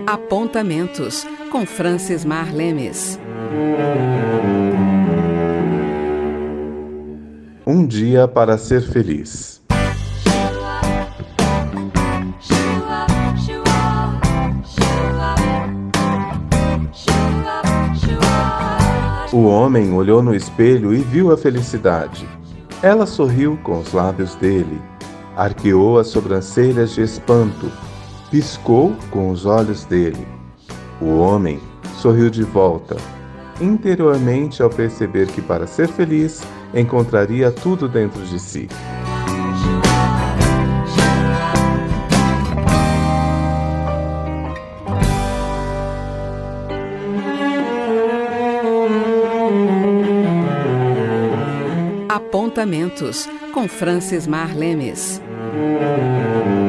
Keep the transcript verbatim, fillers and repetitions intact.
Apontamentos, com Francis Mar Lemes. Um dia para ser feliz. O homem olhou no espelho e viu a felicidade. Ela sorriu com os lábios dele, arqueou as sobrancelhas de espanto, piscou com os olhos dele. O homem sorriu de volta, interiormente ao perceber que para ser feliz encontraria tudo dentro de si. Apontamentos, com Francis Mar Lemes.